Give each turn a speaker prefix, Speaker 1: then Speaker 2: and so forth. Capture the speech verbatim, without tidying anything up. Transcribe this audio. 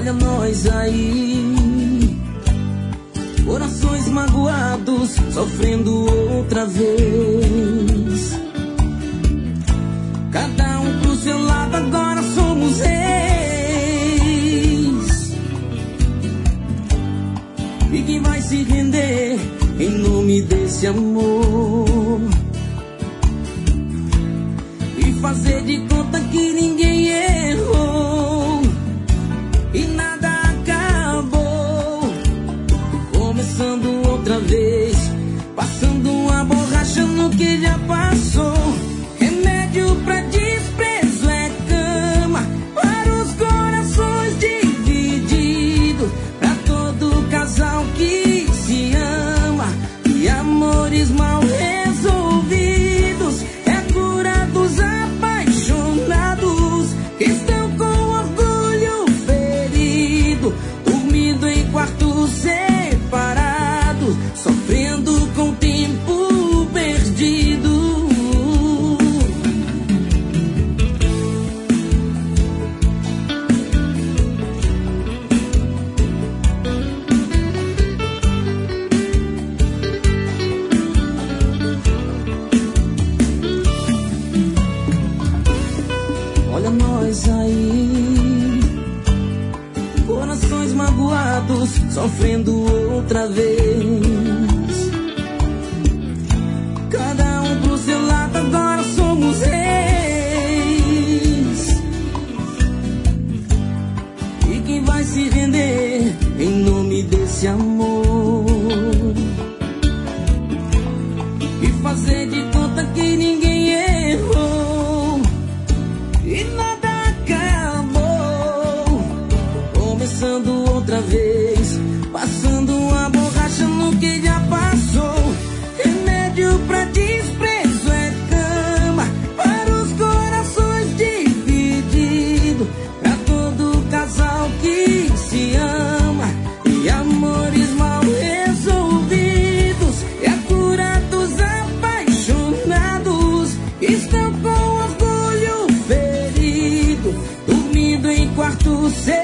Speaker 1: Olha nós aí, corações magoados, sofrendo outra vez. Cada um pro seu lado, agora somos reis. E quem vai se render em nome desse amor? E fazer de conta que ninguém errou e nada acabou. Começando outra vez, passando uma borracha no que já passou. Remédio pra desprezo é cama para os corações divididos, pra todo casal que se ama. E amores mal resolvidos é a cura dos apaixonados que estão com orgulho ferido, dormindo em quartos separados, sofrendo com o tempo perdido. Olha nós aí, corações magoados, sofrendo outra vez. Cada um pro seu lado, agora somos reis. E quem vai se render em nome desse amor? E fazer de conta que ninguém errou e nada acabou. Começando outra vez, passando uma borracha no que já passou. Remédio pra desprezo é cama para os corações divididos, pra todo casal que se ama. E amores mal resolvidos é a cura dos apaixonados que estão com orgulho ferido, dormindo em quartos separados,